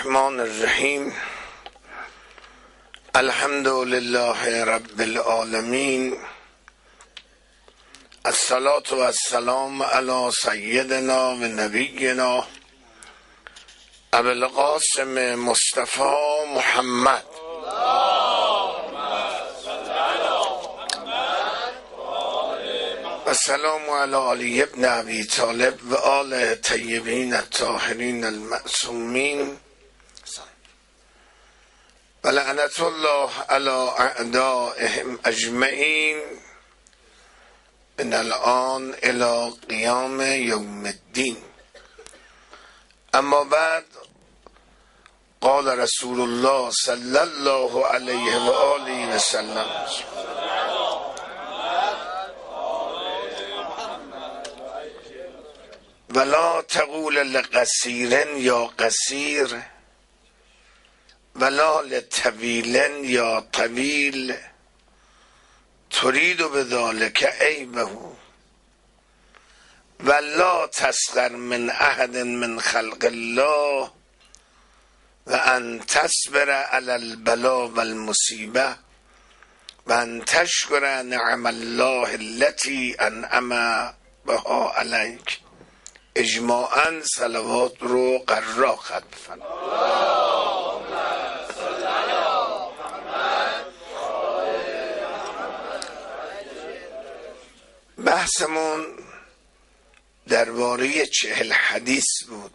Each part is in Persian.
الرحمن الرحیم. الحمد لله رب العالمین. الصلاة و السلام علی سیدنا و نبینا ابی القاسم مصطفی محمد. و سلام علی علی ابن ابی طالب و آل طیبین الطاهرین المعصومین و لعنت الله علی اعدائهم اجمعین من الان الی قیام یوم الدین. اما بعد، قال رسول الله صلی الله علیه و آله و سلم: ولا تقول لقصیر یا قصیر ولا لطویل یا طویل ترید بذلک عیبه ولا تسخر من احد من خلق الله و ان تصبر علی البلاء والمصیبه و ان تشکر نعم الله التي انعم بها علیک. اجماعاً صلوات رو قرار خط بفرمایید. بحثمون درباره 40 حدیث بود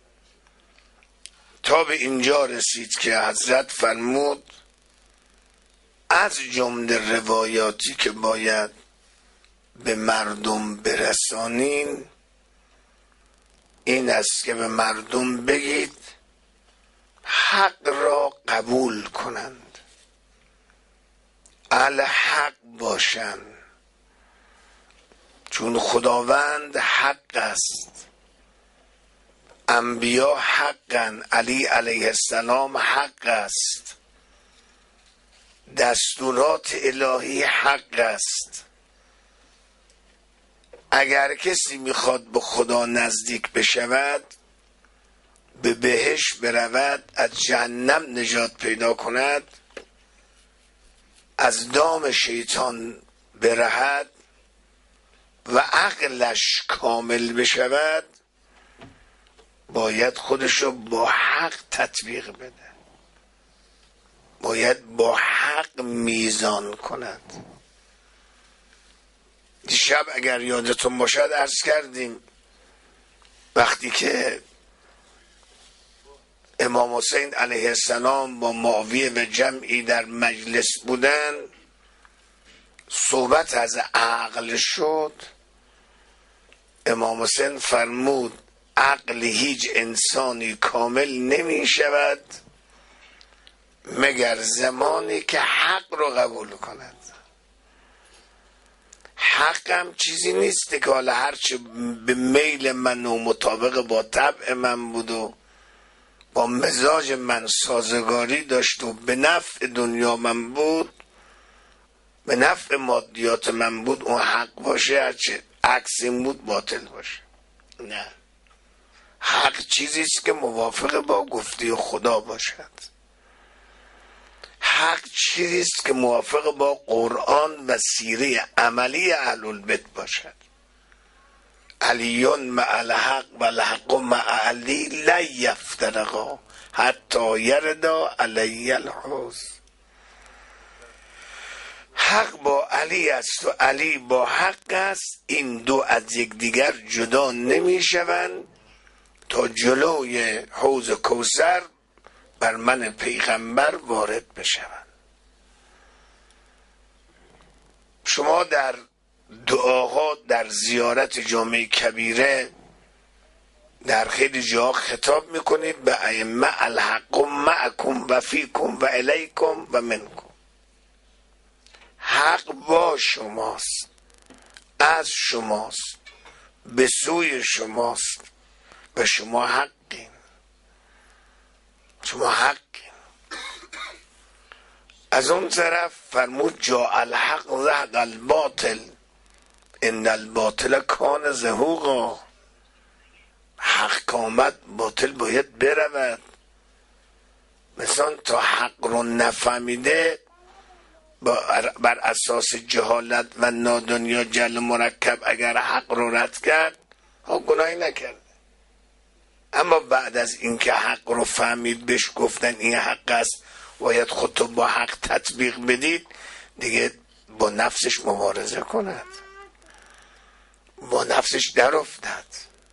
تا به اینجا رسید که حضرت فرمود از جمله روایاتی که باید به مردم برسانین این است که به مردم بگید حق را قبول کنند، اهل حق باشند، چون خداوند حق است، انبیا حقن، علی علیه السلام حق است، دستورات الهی حق است. اگر کسی میخواد به خدا نزدیک بشود، به بهشت برود، از جهنم نجات پیدا کند، از دام شیطان برهد و عقلش کامل بشود، باید خودشو با حق تطبیق بده، باید با حق میزان کند. دیشب اگر یادتون باشد عرض کردیم وقتی که امام حسین علیه السلام با معاویه و جمعی در مجلس بودن، صحبت از عقل شد. امام حسین فرمود عقل هیچ انسانی کامل نمی شود مگر زمانی که حق رو قبول کند. حقم چیزی نیست که حالا هرچه به میل من و مطابق با طبع من بود و با مزاج من سازگاری داشت و به نفع دنیا من بود، به نفع مادیات من بود، اون حق باشه، هرچه عکس این بود باطل باشه. نه، حق چیزی است که موافق با گفته خدا باشد. حق چیزی است که موافق با قرآن و سیره عملی اهل البیت باشد. علی مع الحق و الحق مع علی لا یفترقا حتی یردا علی الحوض. حق با علی است و علی با حق است، این دو از یکدیگر جدا نمی شوند تا جلوی حوض کوثر بر من پیغمبر وارد بشوند. شما در دعاها در زیارت جامع کبیره در خیلی جا خطاب میکنید به ائمه: الحق معکم و فیکم و الیکم و منکم. حق با شماست، از شماست، به سوی شماست و شما حقین. شما حقین. از اون طرف فرمود جا الحق زهق الباطل ان الباطل کان زهوقا. حق آمد، باطل باید برود. مثلا تا حق رو نفهمیده بر اساس جهالت و نادانی یا جهل مرکب اگر حق رو رد کرد گناهی نکرده. اما بعد از اینکه حق رو فهمید بهش گفتن این حق است باید خودتو با حق تطبیق بدید، دیگه با نفسش مبارزه کند، با نفسش در افتاد.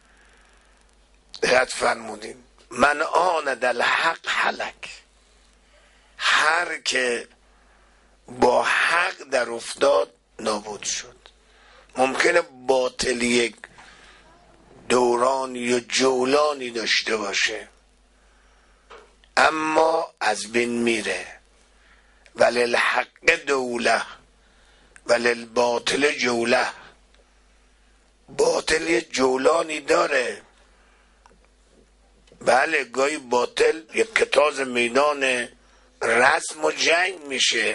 دقت فرمودین من آن الحق هلک، هر که با حق در افتاد نابود شد. ممکنه باطل یک دورانی یا جولانی داشته باشه اما از بین میره. ولی الحق دوله ولی الباطل جوله. باطل یه جولانی داره، بله گاهی باطل یک کتاز میدان رسم و جنگ میشه.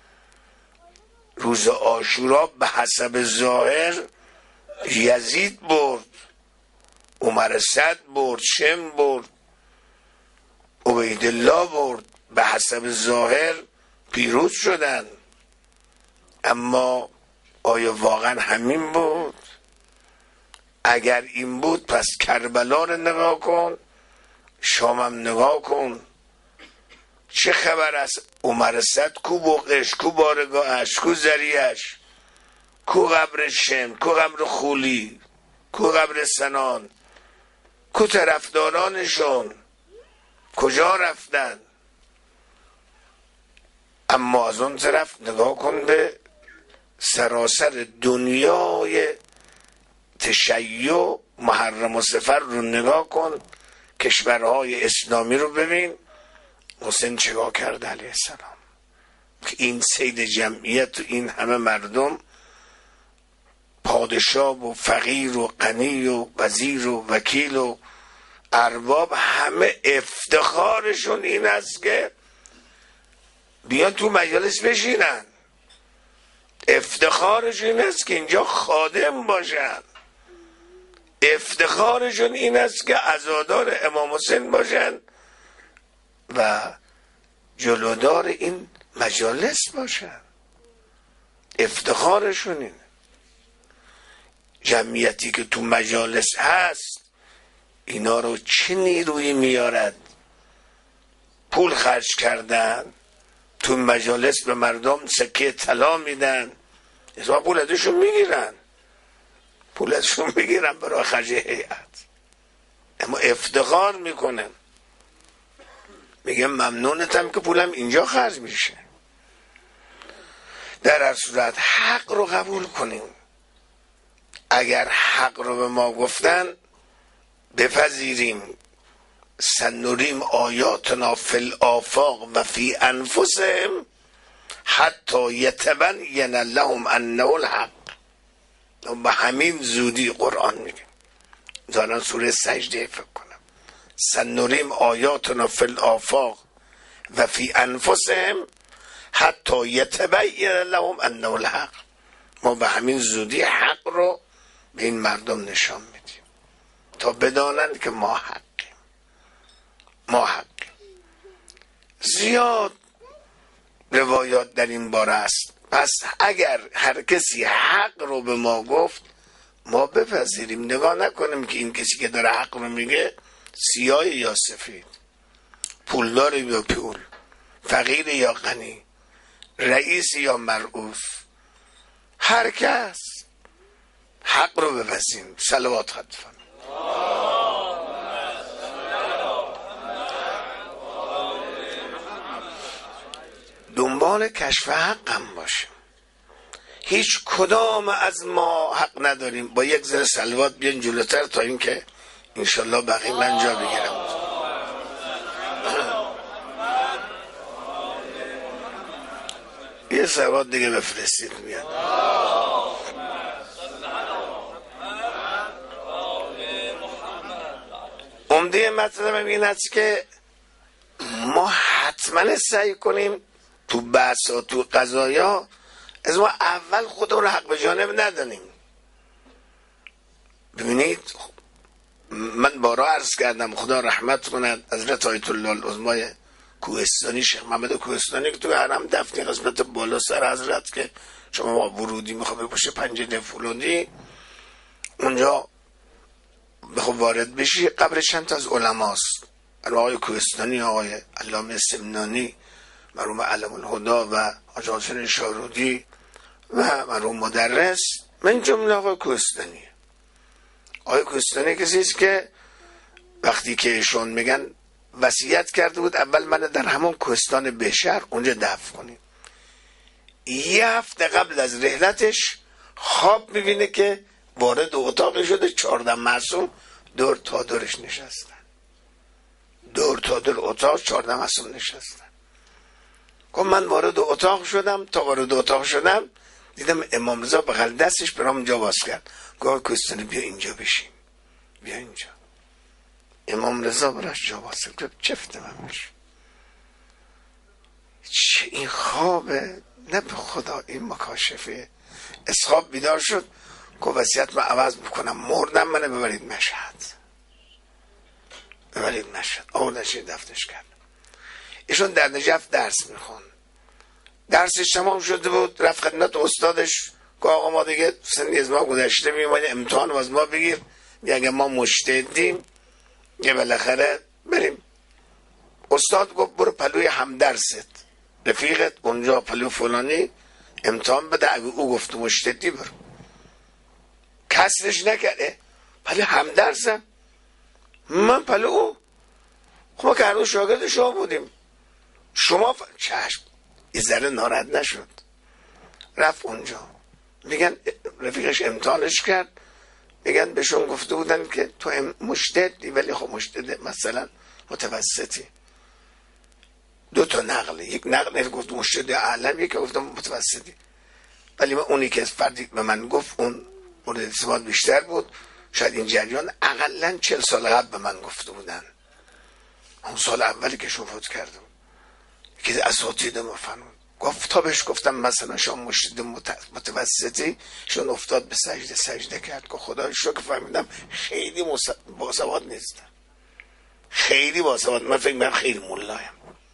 روز عاشورا به حسب ظاهر یزید برد، عمر سعد برد، شم برد، عبیدالله برد، به حسب ظاهر پیروز شدن. اما آیا واقعا همین بود؟ اگر این بود پس کربلا رو نگاه کن، شامم نگاه کن. چه خبر است؟ عمر سعد کو بقش، کو بارگاهش، کو ذریعش، کو قبر شم، کو قبر خولی، کو قبر سنان، کو طرفدارانشون کجا رفتن؟ اما از اون طرف نگاه کن به سراسر دنیای تشیع محرم و سفر رو نگاه کن، کشورهای اسلامی رو ببین. حسین چگاه کرده علیه السلام که این سید جمعیت و این همه مردم، پادشاه و فقیر و غنی و وزیر و وکیل و ارباب، همه افتخارشون این است که بیان تو مجلس بشینن. افتخارشون این است که اینجا خادم باشن. افتخارشون این است که عزادار امام حسین باشن و جلودار این مجالس باشن. افتخارشون اینه. جمعیتی که تو مجالس هست اینا رو چه نیرویی میارد؟ پول خرج کردن، تو مجالس به مردم سکه طلا میدن، اصلا پولتشون میگیرن برای خرج هیئت. اما افتخار میکنن، میگم ممنونتم که پولم اینجا خرج میشه. در هر صورت حق رو قبول کنیم. اگر حق رو به ما گفتن بپذیریم. سنریم آیاتنا فی الآفاق و فی انفسهم حتی یتبین لهم انه الحق. به همین زودی قرآن میگه، دارن سوره سجده فکر کنم، سنریم آیاتنا فی الآفاق و فی انفسهم حتی یتبین لهم انه الحق. ما به همین زودی حق رو به این مردم نشان میدیم تا بدانند که ما حقیم. زیاد روایات در این باره است. پس اگر هر کسی حق رو به ما گفت ما بپذیریم، نگاه نکنیم که این کسی که داره حق رو میگه سیاه یا سفید، پولدار یا پول، فقیر یا غنی، رئیس یا مرعوف، هر کس حق رو بپذیریم. صلوات خدمت. دنبال کشف حق هم باشیم. هیچ کدام از ما حق نداریم. با یک ذره صلوات بیان جلوتر تا اینکه انشالله بقیه من جا بگیرم. یه صلوات دیگه بفرستید میاد. عمده مطلب این است که ما حتما سعی کنیم تو بحثا تو قضایا از ما اول خودمون رو حق به جانب ندانیم. ببینید من بارها عرض کردم، خدا رحمت کند حضرت آیت الله العظمای کوهستانی، شیخ محمد کوهستانی که تو حرم دفنی قسمت بالا سر حضرت که شما ورودی میخواد بپوشه پنجره فلانی، اونجا بخواد وارد بشی قبر چند تا از علماست، آقای کوهستانی، آقای علامه سمنانی، مرحوم علم الهدا و حاج حسین شارودی و مرحوم مدرس، من جمله آقای کوهستانی. آقای کوهستانی کسی است که وقتی که ایشون میگن وصیت کرده بود اول من در همون کوهستان بهشهر اونجا دفن کنیم. یه هفته قبل از رحلتش خواب میبینه که وارد اتاقی شده 14 معصوم دور تا دورش نشستن، دور تا دور اتاق 14 معصوم نشستن. گفت من وارد اتاق شدم، تا وارد اتاق شدم دیدم امام رضا بغل دستش برام جا باز کرد، گفت کوهستانی بیا اینجا بشین، بیا اینجا. امام رضا براش جا باز کرد، چفت من بشین. چه این خوابه؟ نه به خدا این مکاشفه. از خواب بیدار شد، گفت وصیت من عوض میکنم، مردم منو ببرید مشهد، ببرید مشهد. آوردنش دفترش کرد. ایشون در نجف درس میخوند، درسش تمام شده بود، رفت خدمت استادش، گفت آقا ما دیگه سنی از ما گذشته، میومد امتحان از ما بگیر، اگه ما مجتهدیم یه بالاخره بریم. استاد گفت برو پلوی همدرست رفیقت اونجا پلو فلانی امتحان بده، اگه او گفت مجتهدی برو. کسرش نکرده، پلو همدرسم من پلو او، خب ما که هنوز شاگرد شما بودیم، شما چشم یه ذره ناراحت نشد، رفت اونجا. میگن رفیقش امتحانش کرد، میگن بهشون گفته بودن که تو مجتهدی، ولی خب مجتهد مثلا متوسطی. 2 تا نقله، یک نقل گفت مجتهد اعلم، یک گفت متوسطی، ولی من اونی که فردی به من گفت اون مورد اعتماد بیشتر بود. شاید این جریان اقلا 40 سال قبل به من گفته بودن، اون سال اولی که شون فوت کردم که اساتید ما فرمود. گفت تا بهش گفتم مثلا شما مجتهد متوسطی، شون افتاد به سجده کرد که خدا شکر فهمیدم خیلی باسواد نیستم، خیلی باسواد، من فکر می‌کنم خیلی مولایم.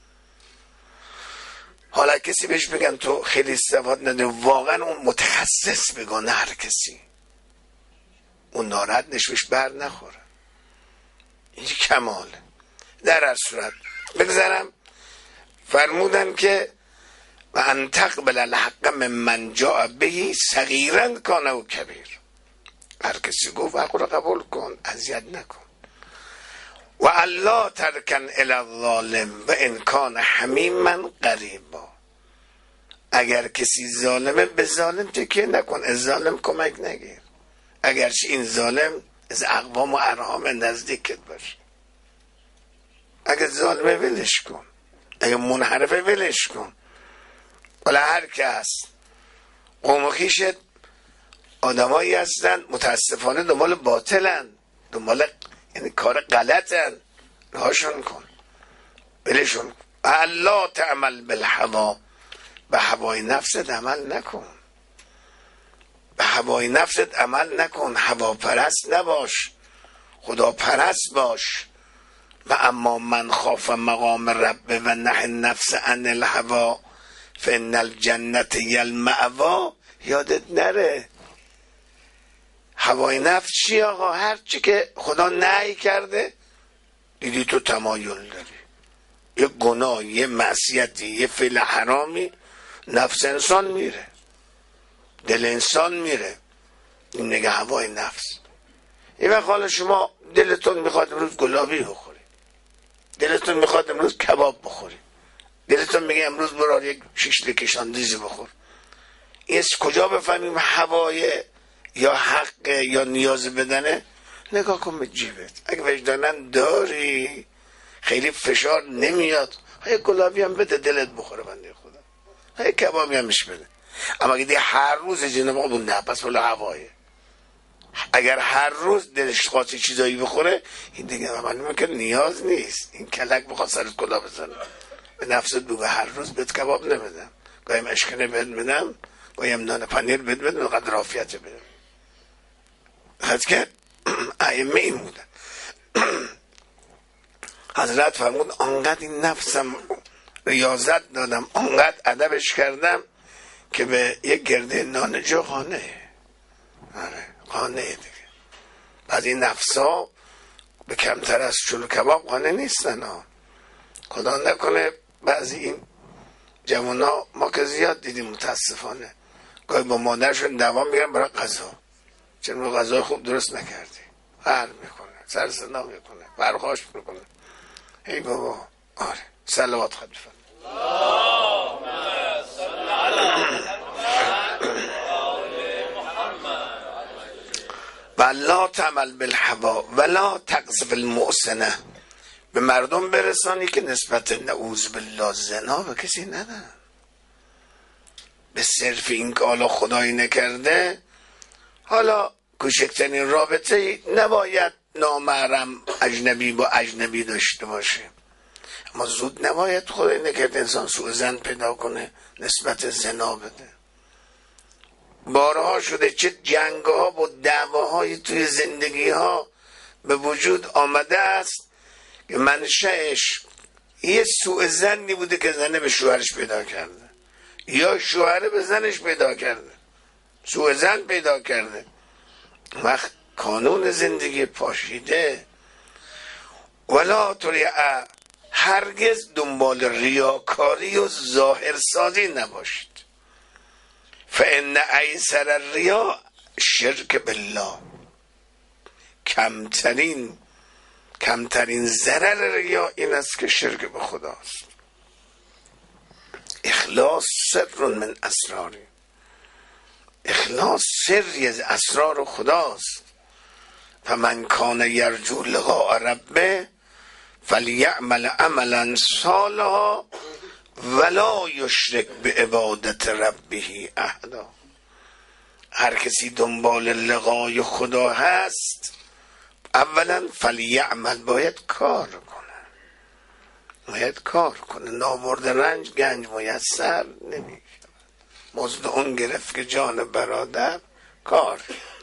حالا کسی بهش بگن تو خیلی سواد نداری، واقعا اون متخصص بگن، نه هر کسی اون ناراحت نشوش بر نخوره، این کماله. در هر صورت بگذارم، فرمودن که و ان تقبل الحق من جاء به صغیرا کان او کبیر، هر کسی گفت حق رو قبول کن، اذیت نکن. و الله ترکن الی الظالم و ان کان حمیما قریبا، اگر کسی ظالمه به ظالم تکیه نکن، از ظالم کمک نگیر، اگرچه این ظالم از اقوام و ارحام نزدیکت باشه. اگر ظالمه ولش کن، اگر منحرفه ولش کن. ولی هر کس قوم و خویشت آدمایی هستن متاسفانه دنبال باطلن، دنبال یعنی کار غلطن، رهاشون کن، ولشون کن. الله تعمل بالهوا، به هوای نفست عمل نکن، به هوای نفست عمل نکن، هوا پرست نباش، خدا پرست باش. و اما من خاف مقام رب و نهی النفس عن الهوا فان الجنة هی المأوا، یادت نره. هوای نفس چی آقا؟ هر چی که خدا نهی کرده دیدی تو تمایل داری، یه گناه، یه معصیتی، یه فعل حرامی، نفس انسان میره، دل انسان میره، این نگه هوای نفس. این وقت حالا شما دلتون میخواد امروز گلابی بخوری، دلتون میخواد امروز کباب بخوری، دلتون میگه امروز برای یک شیشلیک کشاندیزی بخور، این کجا بفهمیم هوای یا حق یا نیاز بدنه؟ نگاه کن به جیبت، اگه وجدانن داری خیلی فشار نمیاد، های گلابی هم بده دلت بخوره بنده خدا، های کبابی همش بده. اما اگه هر روز جناب اون نه، پس ولی هوایه. اگر هر روز دلش خواهد چیزایی بخوره، این دیگه معلومه که نیاز نیست، این کلک بخواد سرت کلا بزنه. به نفست بگو هر روز بهت کباب نمیدم، گاهی مشکنه بهت میدم، گاهی هم نان پنیر بهت بدم، قدر عافیت بدم. حد که ائمه این بودن. حضرت فرمود آنقدر این نفسم ریاضت دادم، اونقدر ادبش کردم که به یک گرده نانجا قانعه. قانعه دیگه. بعد این نفسا به کمتر از چلو کباب قانع نیستن ها. خدا نکنه بعضی این جوانا، ما که زیاد دیدیم متاسفانه، گاهی با مادرشون دعوا میگن برای غذا، چون غذا خوب درست نکردی، قهر میکنه، سر صدا میکنه، برخاش میکنه. ای بابا. آره صلوات خواهد بفرد. ولا تعمل بالهوا ولا تقذف المحسنه. به مردم برسانی که نسبت نعوذ بالله زنا به کسی ندن. به صرف این که حالا خدایی نکرده، حالا کوچکترین رابطه نباید نامحرم اجنبی با اجنبی داشته باشه، اما زود نباید خدایی نکرده انسان سوء ظن پیدا کنه نسبت زنا بده. بارها شده چه جنگ ها و دعواهای توی زندگی ها به وجود آمده است که منشأش یه سوء ظنی بوده که زنه به شوهرش پیدا کرده یا شوهره به زنش پیدا کرده، سوء ظن پیدا کرده. وقت قانون زندگی پاشیده. ولا تریع، هرگز دنبال ریاکاری و ظاهرسازی نباشید. فان ایسر الریا شرک بالله. کمترین ضرر ریا این است که شرک به خداست. اخلاص سر من اسراری، اخلاص سری از اسرار خداست. فمن کان یرجو لقاء ربه فلیعمل عملا صالحا ولا یشرک بعبادت ربه احدا. هر کسی دنبال لقای خدا هست، اولا فلیعمل، باید کار کنه. نابرد رنج گنج میسر نمی شود. مزد اون گرفت که جان برادر کار.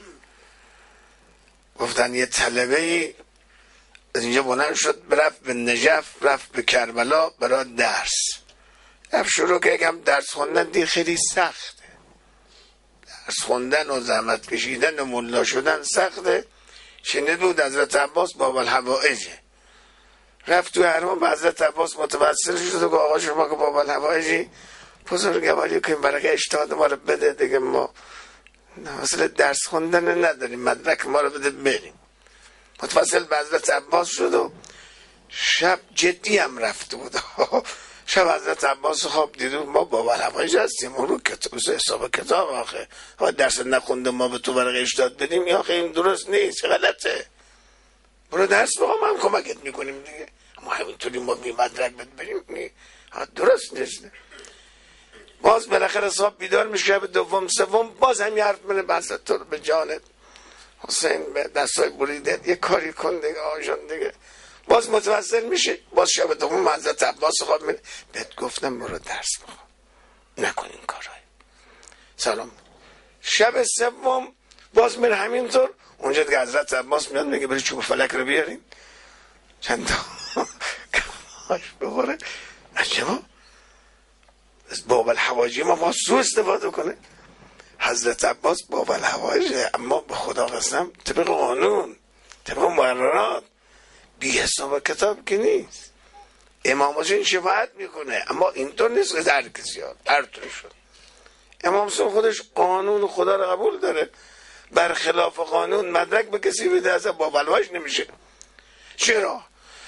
گفتن یه طلبه از اینجا بلند شد، رفت به نجف، رفت به کربلا برای درس. رفت شروع که یکم درس خوندن دید خیلی سخته. درس خوندن و زحمت کشیدن و ملا شدن سخته. شنید بود حضرت عباس باب الحوائجه. رفت تو حرم به حضرت عباس متوسل شد و آقا شما که باب الحوائجی، بزرگواری که این برقه اشتهاد ما رو بده دیگه، ما مثل درس خوندن نداریم، مدرک ما رو بده بریم. متوسل به حضرت عباس شد و شب جدی هم رفته بود. شب حضرت عباس خواب دیدو ما باب الحوائج هستیم، اون رو حساب کتاب آخه درس نخونده ما به تو برقه اشتهاد بدیم، یا آخه این درست نیست، غلطه. برو درس بخوام، هم کمکت میکنیم دیگه، اما همینطوری ما بی مدرک بریم درست نیست. باز بالاخره صاحب بیدار میشه، شب دوم سوم باز هم حرف منه بحثت تو به جانت حسین، به دستای بریده یه کاری کن دیگه آجان دیگه. باز متوسل میشه، باز شب دوم حضرت عباس خواب میره، بهت گفتم برو درس بخوام، نکن این کارهای. سلام. شب سوم باز میره همینطور، اونجا دیگه حضرت عباس میاد میگه بری چوب فلک رو بیارین چند تا کماش بخوره. عجبا باب الحواجی ما باز سو استفاده کنه. حضرت عباس باب الحواجه، اما به خدا قسم طبق قانون، طبق مقررات، بی حساب کتاب که نیست. امام حسین شفاعت میکنه، اما اینطور نیست که هر کسی هر طور شد. امام حسین خودش قانون خدا رو قبول داره، برخلاف قانون مدرک به کسی بده اصلا باب الحواج نمیشه. چرا؟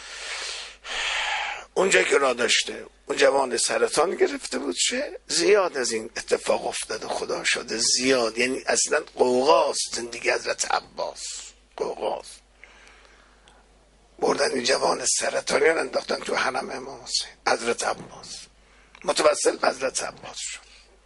اونجا که را داشته اون جوان سرطان گرفته بود، زیاد از این اتفاق افتاده، خدا شده زیاد، یعنی اصلا قوقاست زندگی حضرت عباس، قوقاست. بردن این جوان سرطانی رو انداختن تو حرم امام حسین، حضرت عباس متوسل به حضرت عباس شد.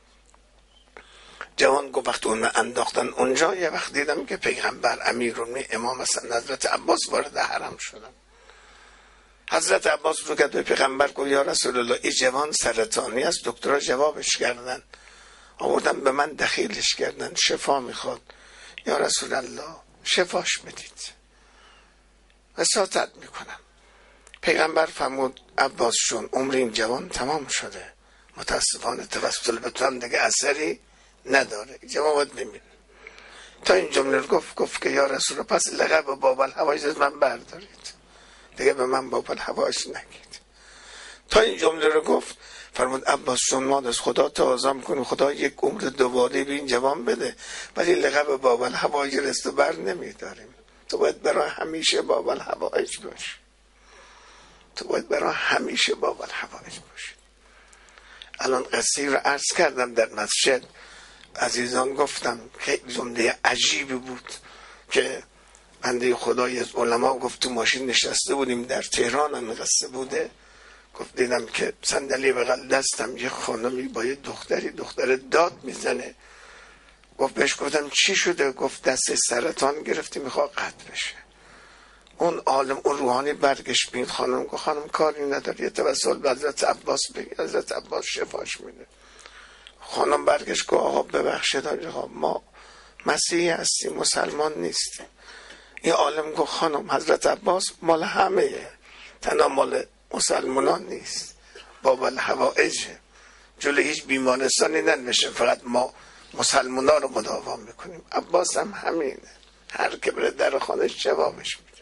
جوان گفت وقت اون انداختن اونجا، یه وقت دیدم که پیغمبر امیرالمومنین امام حسن حضرت عباس وارد حرم شدن. حضرت عباس رو که به پیغمبر گفت یا رسول الله این جوان سرطانی است. دکترها جوابش کردن، آوردن به من دخیلش کردن، شفا میخواد. یا رسول الله شفاش بدید، وساطت میکنم. پیغمبر فرمود عباس جون عمر این جوان تمام شده، متاسفانه توسط البتان دیگه اثری نداره، جوان باید بمیره. تا این جمله رو گفت که یا رسول الله پس لقب باب الحوائج از من بردارید، دیگه به من باب الحوائج نگید. تا این جمله رو گفت فرمود عباس جون ما از خدا تقاضا میکنیم خدا یک عمر دوباره به این جوان بده، ولی لقب باب الحوائج رست بر نمیداریم. تو باید برای همیشه باب الحوائج باشی، تو باید برای همیشه باب الحوائج باشی. الان قصه رو عرض کردم در مسجد، عزیزان گفتم خیلی جمله عجیبی بود که بنده خدای از علما گفت تو ماشین نشسته بودیم در تهران، هم قصه بوده، گفت دیدم که صندلی بغل دستم یه خانمی با یه دختر داد میزنه، گفت بهش گفتم چی شده؟ گفت دست سرطان گرفتی میخواد قطع بشه. اون عالم اون روحانی برگشت بین خانم، گفت خانم کاری نداری، یه توسل به حضرت عباس بگی، حضرت عباس شفاش میده. خانم برگشت گفت آقا ببخشید آقا ما مسیحی هستیم مسلمان نیستیم. این عالم گفت خانم حضرت عباس مال همه، تنها مال مسلمانان نیست، باب الحوائجه، جلو هیچ بیمارستانی ننوشته، فقط ما مسلمانان رو مداوا میکنیم. عباس هم همینه، هر که بره در خانش جوابش میده.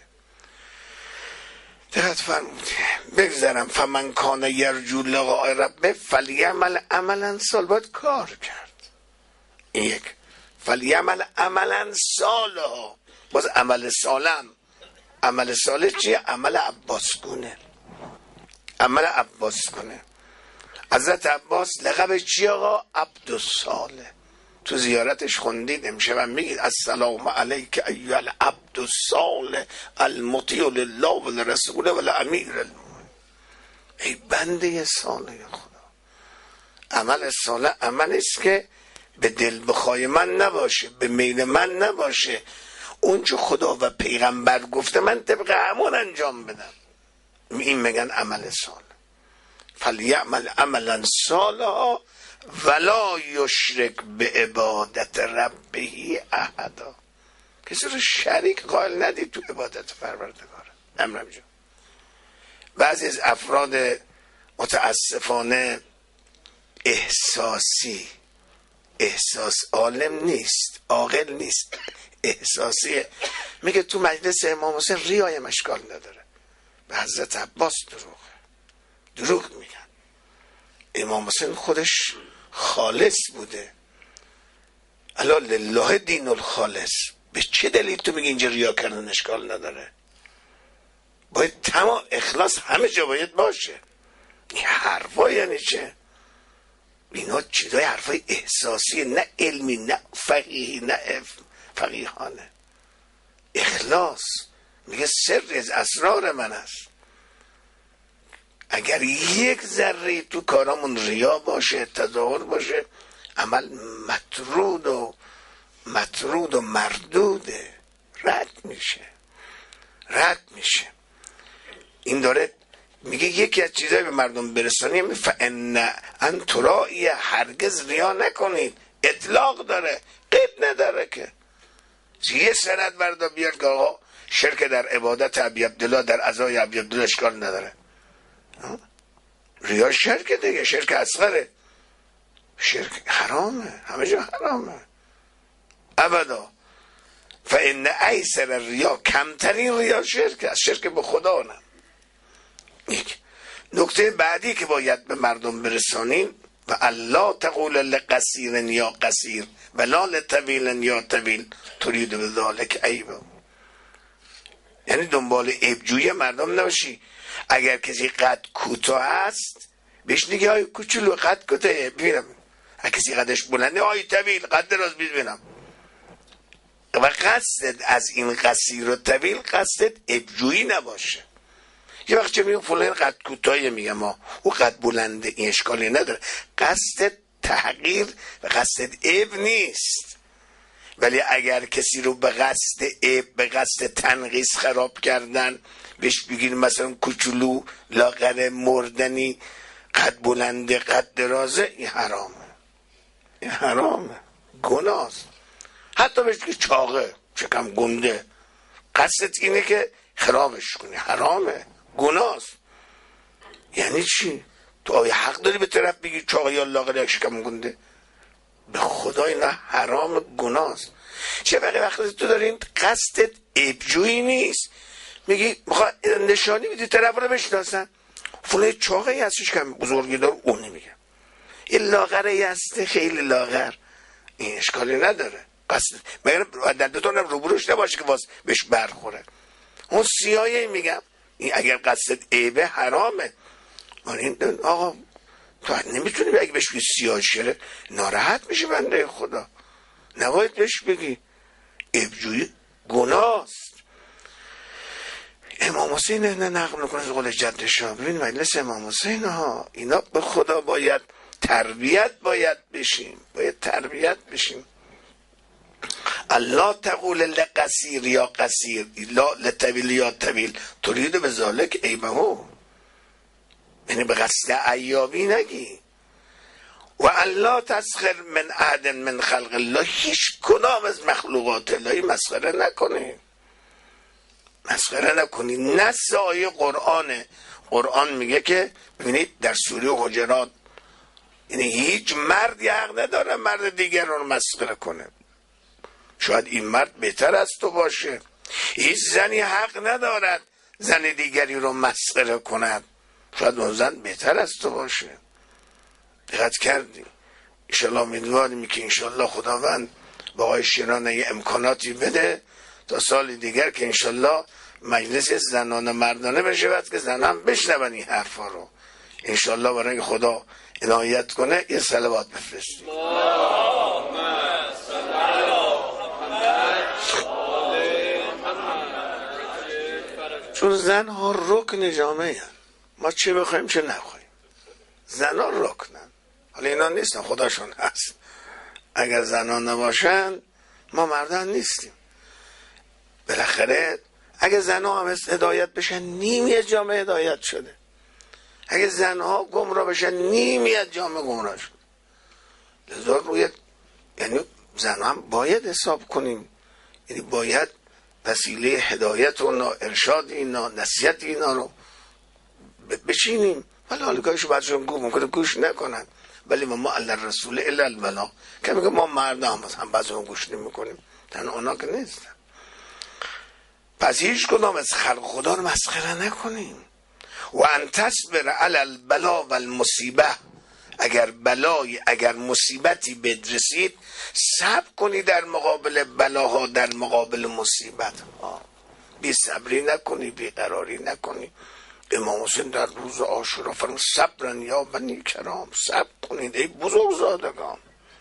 دقت فرمودی. بگذارم فمن کان یرجو لقاء ربه فلیعمل عملا صالحا، باید کار کرد. این یک فلیعمل عملا صالحا، باز عمل صالح، عمل صالح چیه؟ عمل عباس گونه، عمل عباس گونه. حضرت عباس لقب چی آقا؟ عبدالصالح. تو زیارتش خوندید امشب هم میگید السلام علیک ایها العبد الصالح المطیع لله و لرسوله و لامیر المؤمنین. ای بنده صالح خدا. عمل صالح عملی است که به دل بخوای من نباشه، به میل من نباشه، اون چه خدا و پیغمبر گفته من طبق همون انجام بدم، این میگن عمل صالح. فلیعمل عملا صالحا ولا یشرک به عبادت ربه احدا. کسی رو شریک قائل ندید تو عبادت پروردگار. امرم جان بعضی از افراد متاسفانه احساس عالم نیست، عاقل نیست، احساسیه، میگه تو مجلس امام حسین ریای مشکال نداره. به حضرت عباس دروغ میگن. امام حسین خودش خالص بوده، الا لله دین الخالص. به چه دلیل تو میگی اینجا ریا کردن اشکال نداره؟ باید تمام اخلاص همه جا باید باشه. این حرفا یعنی چه؟ اینا چیزای حرفای احساسی، نه علمی، نه فقیهی، نه فقیهانه. اخلاص میگه سری از اسرار من است. اگر یک ذره تو کارامون ریا باشه، تظاهر باشه، عمل مطرود و مردوده، رد میشه. این داره میگه یکی از چیزایی به مردم برسانیم فان ترائی، هرگز ریا نکنید. اطلاق داره، قید نداره که یه سند بردا بیاد که آقا شرک در عبادت ابی عبدالله، در عزای ابی عبدالله اشکال نداره. ریا شرک دیگه، شرک اصغره، شرک حرامه، همه جا حرامه ابدا. فان ایسر الریا، کمترین ریا شرک است، شرک به خدا. نه یک نکته بعدی که باید به مردم برسانیم و الله تقول لقصیر یا قصیر و لا لطویل یا طویل ترید بذالک عیبا. یعنی دنبال عیبجویی مردم نباشی. اگر کسی قد کوتاه هست بهش نگه های کوچولو قد کوتاه ببینم، اگر کسی قدش بلنده های طویل قد دراز ببینم. و قصدت از این قصیر و طویل قصدت عیبجویی نباشه. یه وقت چه میگم فلان قد کوتاهی، میگم ما او قد بلنده، این اشکالی نداره، قصد تحقیر و قصد عیب نیست. ولی اگر کسی رو به قصد عیب، به قصد تنقیص خراب کردن، بهش بگیر مثلا کوچولو، لاغر، مردنی، قد بلنده، قد درازه، این حرامه، گناهست. حتی بهش بگیر چاقه، شکم گنده، قصدت اینه که خرابش کنی، حرامه، گناست. یعنی چی؟ تو آیا حق داری به طرف بگی چاقه یا لاغر یک شکم گنده؟ به خدا اینا حرام، گناست. چه وقتی تو دارین قصدت عیبجویی نیست، میگی میخوای نشانی بدی طرف رو بشناسن، فلان چاقه ای هستش که بزرگی دار، اون نمیگم این لاغره هسته خیلی لاغر، این اشکالی نداره، قصد مگر دندتونم روبروش نباشه که واسه بهش برخوره. اون سیاهی میگم این اگر قصد عیبه حرامه. این آقا تو نمیتونی اگه بهش بگی سیاه شره ناراحت میشه بنده خدا، نباید بهش بگی. عیبجویی گناست. امام حسین نه نقل میکنه از قول جدش ها. ببین مجلس امام حسین ها اینا به خدا باید تربیت بشیم، باید تربیت بشیم. الله تقول لقصیر یا قصیر لا لطویل یا طویل ترید به ذالک عیبه، یعنی به قصد عیابی نگی. و الله تسخر من احد من خلق الله، هیچ کدام از مخلوقات الهی مسخره نکنی، مسخره نکنی. نص آیه قرآن میگه که ببینید در سوره حجرات، یعنی هیچ مردی حق نداره مرد دیگر رو مسخره کنه، شاید این مرد بهتر از تو باشه. هیچ زنی حق ندارد زن دیگری رو مسخره کند، شاید اون زن بهتر از تو باشه. دقت کردی؟ انشالله امیدواریم که انشالله خداوند با آقای شیران یه امکاناتی بده تا سال دیگر که انشالله مجلس زنانه مردانه بشه که زنان بشنون این حرفا رو. انشالله برای خدا عنایت کنه یه صلوات بفرستیم. چون زنها رکن جامعه هن. ما چه بخوایم چه نخوایم زنها رکنن. حالا اینا نیستن، خداشون هست. اگر زنان نباشن ما مردان نیستیم. بالاخره اگه زنها هم هدایت بشن نیمی جامعه هدایت شده، اگه زنها گمراه بشن نیمی جامعه گمراه شده. لذا روی یعنی زنها هم باید حساب کنیم، یعنی باید وسیله هدایت و ارشاد اینا نصیحت اینا رو بچینیم. ولی حالا کارشو بعدشون ممکنه گوش نکنن، ولی ما علی الرسول الا البلاغ که میگه ما مردم هم بعضیون گوش نمیکنیم، تنها اونا که نیستن. پس هیچ کدام از خلق خدا رو مسخره نکنیم. و ان تصبر علی البلا و المصیبه، اگر مصیبتی بدرسید صبر کنی در مقابل بلاها، در مقابل مصیبت ها، بی صبری نکنی، بی قراری نکنی. امام حسین در روز عاشورا فرمود صبرن یا بنی کرام، صبر کنید ای بزرگزادگان،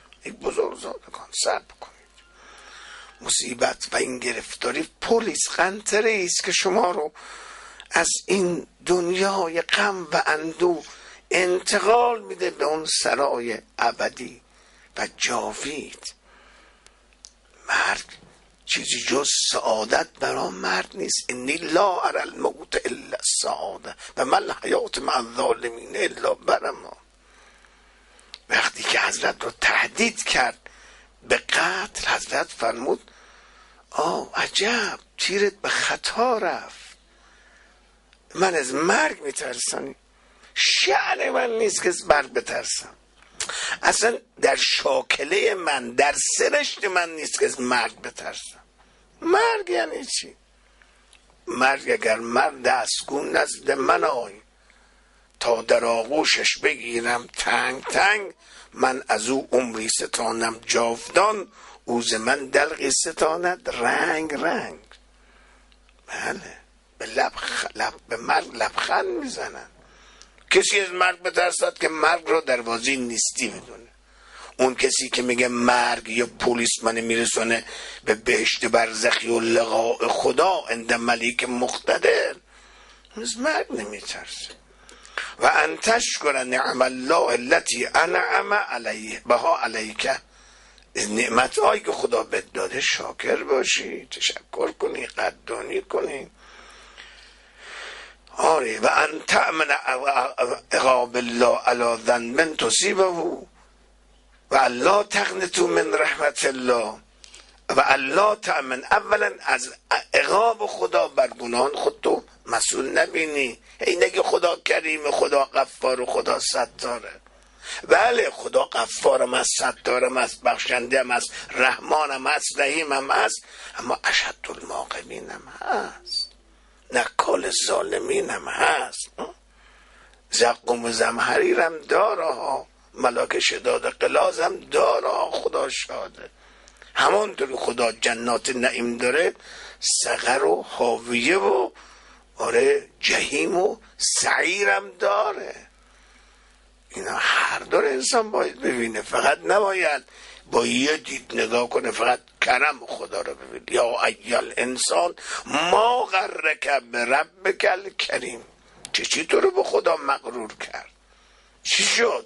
صبر کنید. مصیبت و این گرفتاری پلیس قنطره است که شما رو از این دنیای غم و اندوه انتقال میده به اون سرای ابدی و جاوید. مرگ چیزی جز سعادت برای مرد نیست. انی لا اری الموت الا السعاده و من الحیات مع الظالمین الا برما. وقتی که حضرت رو تهدید کرد به قتل، حضرت فرمود عجب تیرت به خطا رفت، من از مرگ میترسانی. شأن من نیست که از مرگ بترسم، اصلا در شاکله من، در سرشت من نیست که از مرگ بترسم. مرگ یعنی چی؟ مرگ اگر مرد دستگون نزد من آی تا در آغوشش بگیرم تنگ تنگ، من از او عمری ستانم جاودان، او ز من دلقی ستاند رنگ رنگ. بله به مرگ لبخند میزنن. کسی از مرگ بترسد که مرگ رو دروازه نیستی میدونه. اون کسی که میگه مرگ یا پلیس من میرسونه به بهشت برزخی و لقاء خدا عند ملیک مقتدر، از مرگ نمیترسه. و ان تشکر نعم الله التي انعم علیه بها علیک، از نعمت هایی که خدا بهت داده شاکر باشی، تشکر کنی، قدردانی کنی. آره و ان تأمن عقاب الله علی ذنب تصیبه و الله تقنطوا من رحمت الله و الله تأمن، اولا از عقاب خدا بر گناهان خود تو مسئول نبینی. این نگه خدا کریم، خدا غفار و خدا ستاره. بله خدا غفارم است، ستارم است، بخشنده‌ام است، رحمانم است، رحیمم است، اما اشد المعاقبینم هست، نکال ظالمینم هست، زقوم و زمهریرم داره ها، ملاک شداد قلازم داره ها. خدا شاده. همانطور خدا جنات نعیم داره، سقر و حاویه و جهیم و سعیرم داره. اینا هر دور انسان باید ببینه، فقط نباید با یه دید نگاه کنه، فقط کرم خدا رو ببین. یا ایال انسان ما غرک بربک الکریم، چی تو رو به خدا مغرور کرد؟ چی شد؟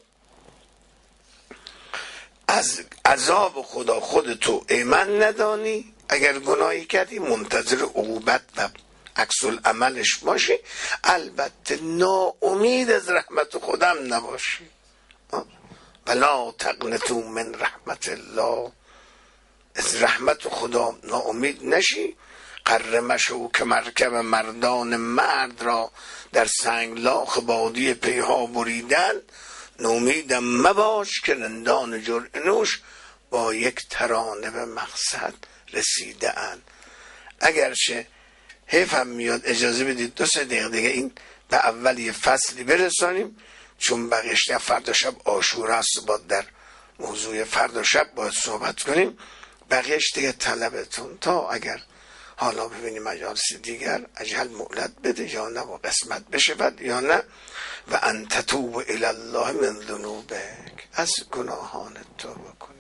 از عذاب خدا خودتو ایمن ندانی؟ اگر گناهی کردی منتظر عقوبت و عکس العملش باشی، البته ناامید از رحمت خودم نباشی. ولا تقنطوا من رحمت الله، از رحمت خدا ناامید نشی. قرمشو که مرکب مردان مرد را در سنگلاخ بادی پیها بریدن، نومیدم مباش که رندان جرعنوش با یک ترانه به مقصد رسیده اند. اگرچه حیفم میاد اجازه بدید 2-3 دقیقه دیگه این به اول یه فصلی برسانیم، چون بقیش فردا شب عاشورا است، باید در موضوع فردا شب باید صحبت کنیم. بقیش دیگه طلبتون تا اگر حالا ببینیم مجالس دیگر اجل مولد بده یا نه و قسمت بشه یا نه. و ان تتوب الی الله من ذنوبک، از گناهان توبه کنی.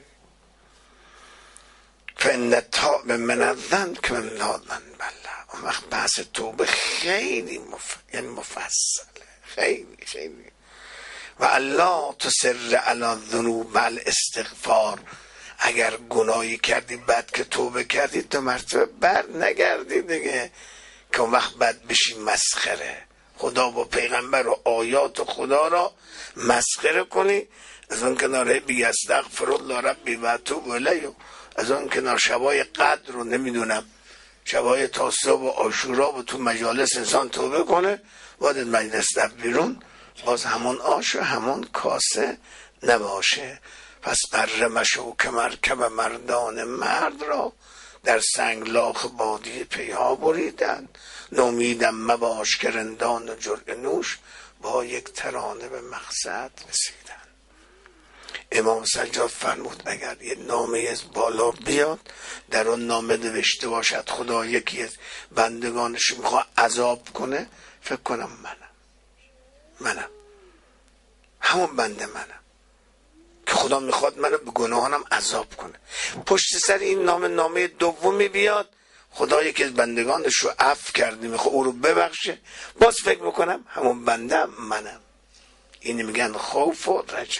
فان التوب من الذنب کمن لا ذنب له. اون وقت بحث توبه خیلی یعنی مفصله، خیلی. و الله تصر علی الذنوب مع الاستغفار، اگر گناهی کردی بعد که توبه کردی 2 مرتبه بر نگردی دیگه، که اون وقت بعد بشی مسخره. خدا و پیغمبر و آیات خدا را مسخره کنی، از اون کنار بی استغفر الله ربی و اتوب الیه، از اون کنار شبای قدر رو نمیدونم شبای تاسوعا و عاشورا و تو مجالس انسان توبه کنه، باید مجلس در بیرون باز همون آش و همون کاسه نباشه. پس قرمشو که مرکب مردان مرد را در سنگلاخ بادی پیها بریدن، نومیدم مباش که رندان و جرعنوش با یک ترانه به مقصد رسیدن. امام سجاد فرمود اگر یه نامه از بالا بیاد، در اون نامه نوشته باشد خدا یکی از بندگانش میخواد عذاب کنه، فکر کنم منم همون بنده منم که خدا میخواد منو به گناهانم عذاب کنه. پشت سر این نامه دومی بیاد، خدا یکی از بندگانش رو عفو کرده میخواد او رو ببخشه، باز فکر میکنم همون بنده منم. این میگن خوف و رجا.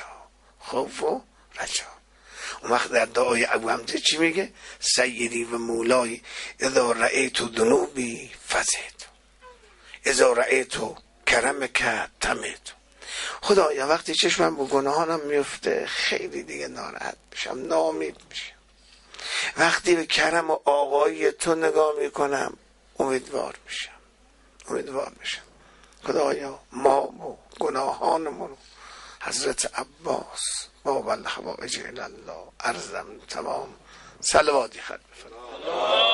اون وقت در دعای ابو حمزه چی میگه؟ سیدی و مولای اذا رأیت ذنوبی فزیت، اذا رأیت کرمک تمت. خدایا وقتی چشمم به گناهانم میفته خیلی دیگه ناراحت میشم، ناامید میشم. وقتی به کرم و آقایی تو نگاه میکنم امیدوار میشم. خدایا ما و گناهانمون، حضرت عباس باب الحوائج الی الله، عرضم تمام. صلواتی خط بفرمایید.